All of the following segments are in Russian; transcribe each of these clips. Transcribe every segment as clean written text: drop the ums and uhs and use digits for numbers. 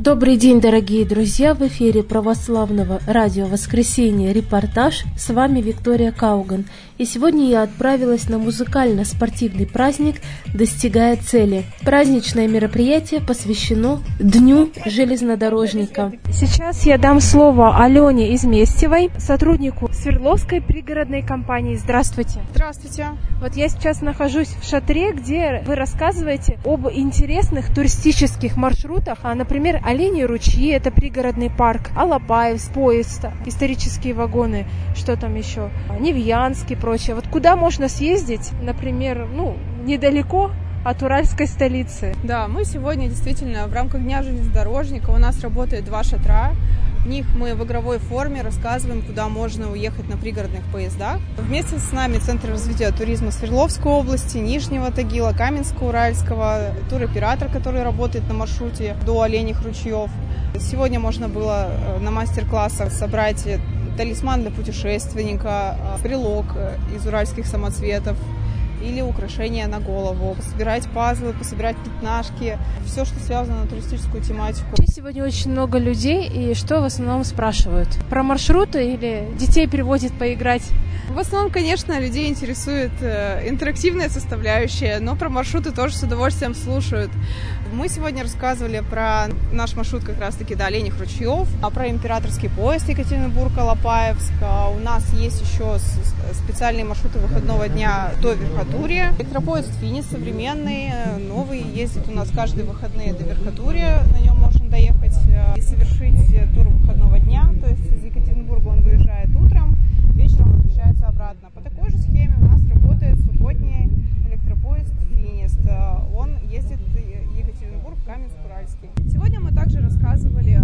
Добрый день, дорогие друзья! В эфире православного радио «Воскресенье» репортаж. С вами Виктория Кауган. И сегодня я отправилась на музыкально-спортивный праздник «Достигая цели». Праздничное мероприятие посвящено Дню железнодорожника. Сейчас я дам слово Алене Изместьевой, сотруднику Свердловской пригородной компании. Здравствуйте. Здравствуйте. Вот я сейчас нахожусь в шатре, где вы рассказываете об интересных туристических маршрутах, например, Оленьи ручьи, это пригородный парк, Алапаевск, поезд, исторические вагоны, что там еще, Невьянск и прочее. Вот куда можно съездить, например, недалеко от уральской столицы? Да, мы сегодня действительно в рамках Дня железнодорожника, у нас работает 2 шатра. В них мы в игровой форме рассказываем, куда можно уехать на пригородных поездах. Вместе с нами Центр развития туризма Свердловской области, Нижнего Тагила, Каменска-Уральского, туроператор, который работает на маршруте до Оленьих ручьев. Сегодня можно было на мастер-классах собрать талисман для путешественника, брелок из уральских самоцветов или украшения на голову, пособирать пазлы, пособирать пятнашки, все, что связано на туристическую тематику. Сегодня очень много людей, и что в основном спрашивают? Про маршруты или детей приводят поиграть? В основном, конечно, людей интересует интерактивная составляющая, но про маршруты тоже с удовольствием слушают. Мы сегодня рассказывали про наш маршрут как раз-таки до Оленьих ручьев, про императорский поезд Екатеринбург-Алапаевск. У нас есть еще специальные маршруты выходного дня до Верхотурья. Электропоезд «Финист» современный, новый, ездит у нас каждые выходные до Верхотурья. На нем можно доехать и совершить тур выходного дня, то есть из Екатеринбурга он выезжает утром, вечером возвращается обратно. По такой же схеме у нас работает субботний электропоезд «Финист». Он ездит Екатеринбург, Каменск-Уральский. Сегодня мы также рассказывали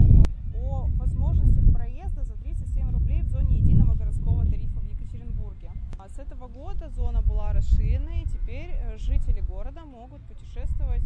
о возможностях проезда за 37 рублей в зоне единого городского тарифа в Екатеринбурге. С этого года зона была расширена, и теперь жители города могут путешествовать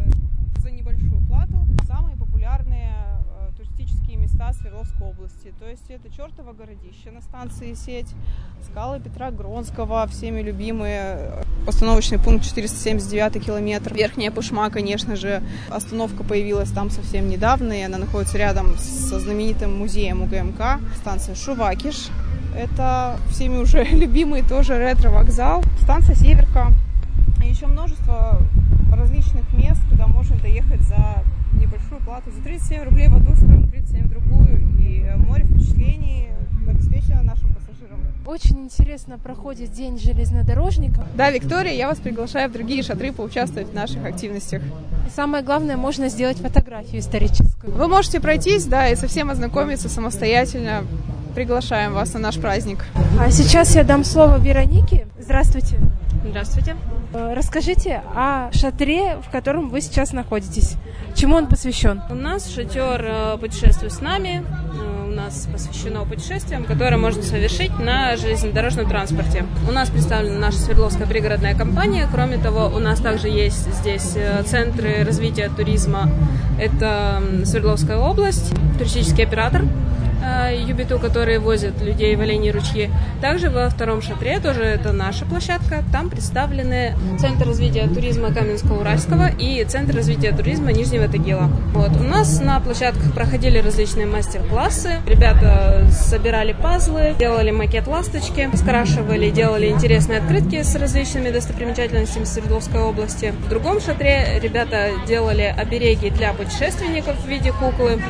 за небольшую плату в самые популярные туристические места Свердловской области. То есть это Чертово городище на станции Сеть, скалы Петра Гронского, всеми любимые, остановочный пункт 479 километр. Верхняя Пышма, конечно же, остановка появилась там совсем недавно, и она находится рядом со знаменитым музеем УГМК. Станция Шувакиш, это всеми уже любимый тоже ретро-вокзал. Станция Северка. И еще множество различных мест, куда можно доехать за небольшую плату. За 37 рублей в одну сторону, 37 в другую. И море впечатлений обеспечено нашим пассажирам. Очень интересно проходит День железнодорожника. Да, Виктория, я вас приглашаю в другие шатры поучаствовать в наших активностях. И самое главное, можно сделать фотографию историческую. Вы можете пройтись, да, и совсем ознакомиться самостоятельно. Приглашаем вас на наш праздник. А сейчас я дам слово Веронике. Здравствуйте. Здравствуйте. Расскажите о шатре, в котором вы сейчас находитесь. Чему он посвящен? У нас шатер «Путешествуй с нами». У нас посвящено путешествиям, которые можно совершить на железнодорожном транспорте. У нас представлена наша Свердловская пригородная компания. Кроме того, у нас также есть здесь центры развития туризма. Это Свердловская область, туристический оператор Юбиту, которые возят людей в Оленьи ручьи. Также во втором шатре, тоже это наша площадка, там представлены Центр развития туризма Каменска-Уральского и Центр развития туризма Нижнего Тагила. Вот. У нас на площадках проходили различные мастер-классы. Ребята собирали пазлы, делали макет ласточки, скрашивали, делали интересные открытки с различными достопримечательностями Свердловской области. В другом шатре ребята делали обереги для путешественников в виде куклы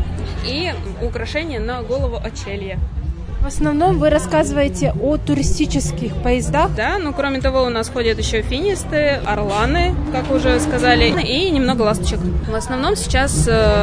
и украшения на голову очелья. В основном вы рассказываете о туристических поездах. Да, но кроме того у нас ходят еще финисты, орланы, как уже сказали, и немного ласточек. В основном сейчас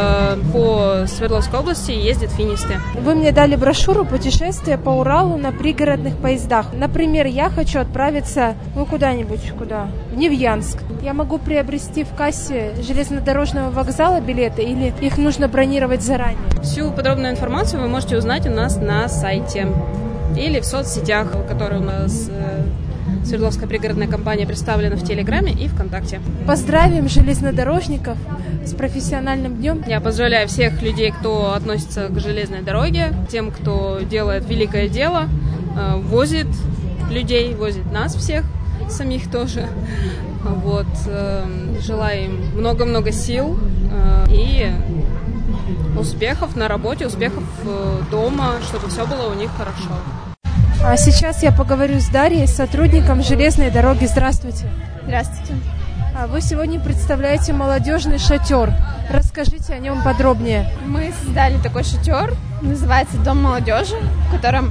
по Свердловской области ездят финисты. Вы мне дали брошюру «Путешествие по Уралу на пригородных поездах». Например, я хочу отправиться куда-нибудь, в Невьянск. Я могу приобрести в кассе железнодорожного вокзала билеты или их нужно бронировать заранее? Всю подробную информацию вы можете узнать у нас на сайте или в соцсетях, которые у нас Свердловская пригородная компания представлена в Телеграме и ВКонтакте. Поздравим железнодорожников с профессиональным днем. Я поздравляю всех людей, кто относится к железной дороге, тем, кто делает великое дело, возит людей, возит нас всех, самих тоже. Вот. Желаю им много-много сил и успехов на работе, успехов дома, чтобы все было у них хорошо. А сейчас я поговорю с Дарьей, сотрудником железной дороги. Здравствуйте. Здравствуйте. А вы сегодня представляете молодежный шатер. Расскажите о нем подробнее. Мы создали такой шатер, называется «Дом молодежи», в котором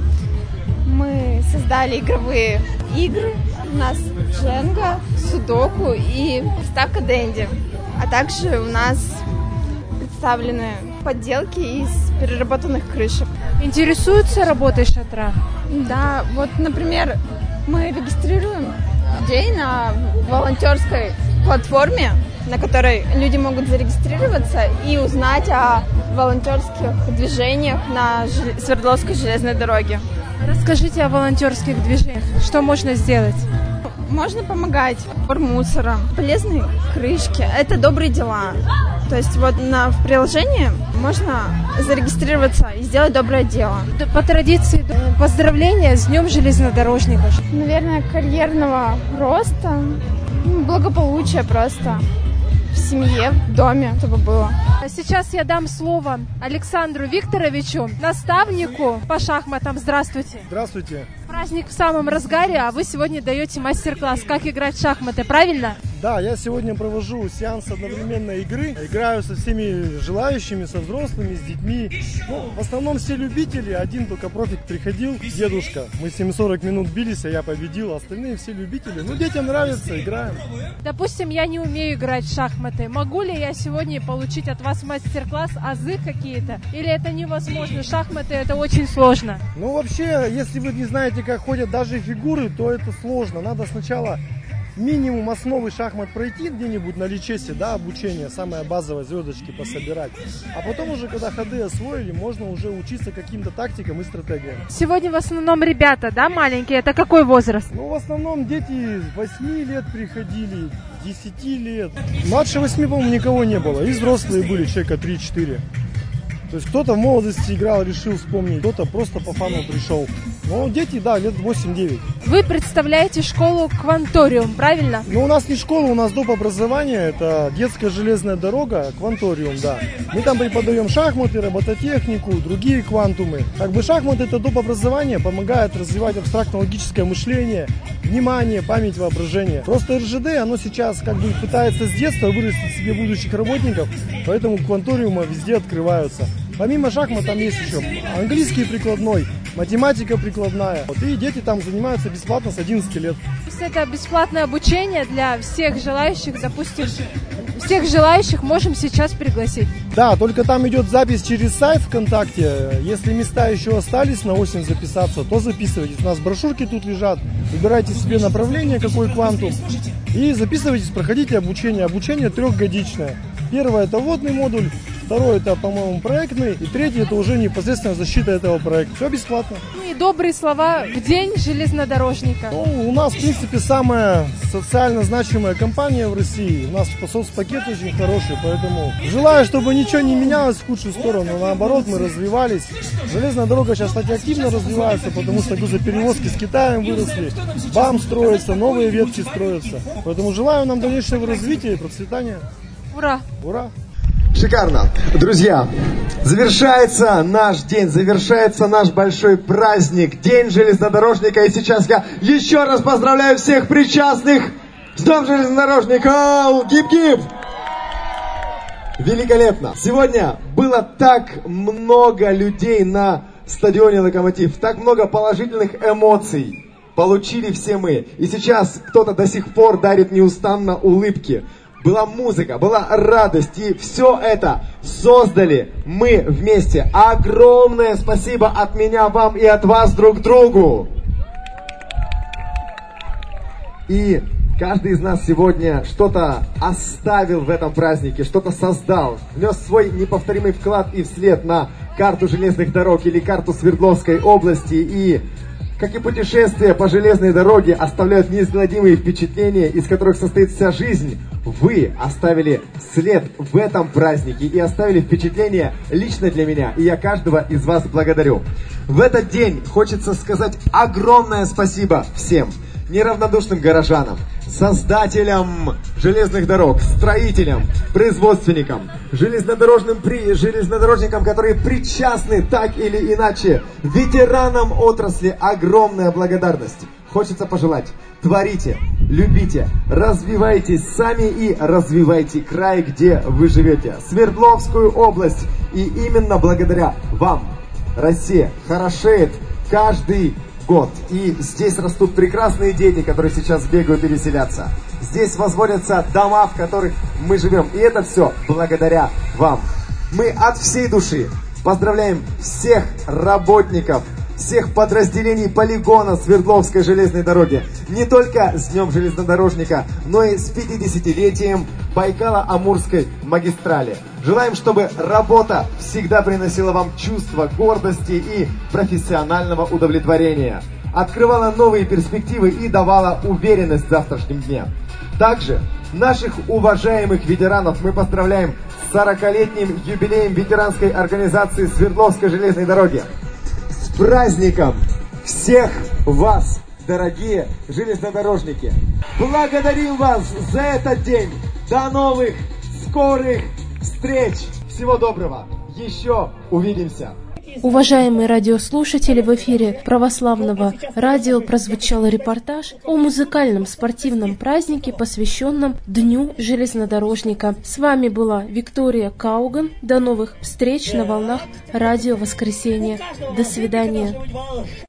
мы создали игровые игры. У нас дженга, судоку и приставка Дэнди. А также у нас представлены подделки из переработанных крышек. Интересуются работой шатра? Да, вот, например, мы регистрируем людей на волонтерской платформе, на которой люди могут зарегистрироваться и узнать о волонтерских движениях на Свердловской железной дороге. Расскажите о волонтерских движениях. Что можно сделать? Можно помогать сбор мусора, полезные крышки. Это добрые дела. То есть вот в приложении можно зарегистрироваться и сделать доброе дело. По традиции поздравления с Днем железнодорожника. Наверное, карьерного роста, благополучия просто в семье, в доме, чтобы было. А сейчас я дам слово Александру Викторовичу, наставнику по шахматам. Здравствуйте. Здравствуйте. Праздник в самом разгаре, а вы сегодня даете мастер-класс, как играть в шахматы, правильно? Да, я сегодня провожу сеанс одновременной игры. Играю со всеми желающими, со взрослыми, с детьми. Ну, в основном все любители. Один только профик приходил, дедушка. Мы с ним 40 минут бились, а я победил. Остальные все любители. Ну, детям нравится, играем. Допустим, я не умею играть в шахматы. Могу ли я сегодня получить от вас мастер-класс, азы какие-то? Или это невозможно? Шахматы — это очень сложно. Ну, вообще, если вы не знаете, как ходят даже фигуры, то это сложно. Надо сначала минимум основы шахмат пройти где-нибудь на личесе, да, обучение, самое базовое, звездочки пособирать. А потом уже, когда ходы освоили, можно уже учиться каким-то тактикам и стратегиям. Сегодня в основном ребята, да, маленькие? Это какой возраст? Ну, в основном дети 8 лет приходили, 10 лет. Младше 8, по-моему, никого не было. И взрослые были, человека 3-4. То есть кто-то в молодости играл, решил вспомнить, кто-то просто по фану пришел. Но дети, да, лет 8-9. Вы представляете школу «Кванториум», правильно? Ну, у нас не школа, у нас доп. Образование, это детская железная дорога, «Кванториум», да. Мы там преподаем шахматы, робототехнику, другие квантумы. Как бы шахматы — это доп. Образование, помогает развивать абстрактно-логическое мышление, внимание, память, воображение. Просто РЖД, оно сейчас как бы пытается с детства вырастить себе будущих работников, поэтому «Кванториумы» везде открываются. Помимо шахмат там есть еще английский прикладной, математика прикладная. Вот, и дети там занимаются бесплатно с 11 лет. То есть это бесплатное обучение для всех желающих, допустим, всех желающих можем сейчас пригласить? Да, только там идет запись через сайт ВКонтакте. Если места еще остались на осень записаться, то записывайтесь. У нас брошюрки тут лежат. Выбирайте себе направление, какой квантум, и записывайтесь, проходите обучение. Обучение 3-годичное. Первое — это вводный модуль. Второй — это, по-моему, проектный. И третий — это уже непосредственно защита этого проекта. Все бесплатно. Ну и добрые слова в день железнодорожника. Ну, у нас, в принципе, самая социально значимая компания в России. У нас соцпакет очень хороший, поэтому желаю, чтобы ничего не менялось в худшую сторону. Наоборот, мы развивались. Железная дорога сейчас, кстати, активно развивается, потому что грузоперевозки с Китаем выросли. БАМ строится, новые ветки строятся. Поэтому желаю нам дальнейшего развития и процветания. Ура! Ура! Шикарно. Друзья, завершается наш день, завершается наш большой праздник, День железнодорожника. И сейчас я еще раз поздравляю всех причастных с Днем железнодорожника! Гип-гип! Великолепно! Сегодня было так много людей на стадионе «Локомотив», так много положительных эмоций получили все мы. И сейчас кто-то до сих пор дарит неустанно улыбки. Была музыка, была радость, и все это создали мы вместе. Огромное спасибо от меня вам и от вас друг другу. И каждый из нас сегодня что-то оставил в этом празднике, что-то создал, внес свой неповторимый вклад и вслед на карту железных дорог или карту Свердловской области. И как и путешествия по железной дороге оставляют неизгладимые впечатления, из которых состоит вся жизнь, вы оставили след в этом празднике и оставили впечатление лично для меня, и я каждого из вас благодарю. В этот день хочется сказать огромное спасибо всем неравнодушным горожанам, создателям железных дорог, строителям, производственникам, железнодорожникам, которые причастны так или иначе, ветеранам отрасли огромная благодарность. Хочется пожелать: творите, любите, развивайтесь сами и развивайте край, где вы живете, Свердловскую область. И именно благодаря вам Россия хорошеет каждый год. И здесь растут прекрасные дети, которые сейчас бегают и веселятся. Здесь возводятся дома, в которых мы живем. И это все благодаря вам. Мы от всей души поздравляем всех работников, всех подразделений полигона Свердловской железной дороги. Не только с Днем железнодорожника, но и с 50-летием Байкало-Амурской магистрали. Желаем, чтобы работа всегда приносила вам чувство гордости и профессионального удовлетворения, открывала новые перспективы и давала уверенность в завтрашнем дне. Также наших уважаемых ветеранов мы поздравляем с 40-летним юбилеем ветеранской организации Свердловской железной дороги. С праздником всех вас, дорогие железнодорожники! Благодарим вас за этот день! До новых скорых встреч! Всего доброго! Еще увидимся! Уважаемые радиослушатели, в эфире православного радио прозвучал репортаж о музыкальном спортивном празднике, посвященном Дню железнодорожника. С вами была Виктория Кауган. До новых встреч на волнах радио Воскресенье. До свидания.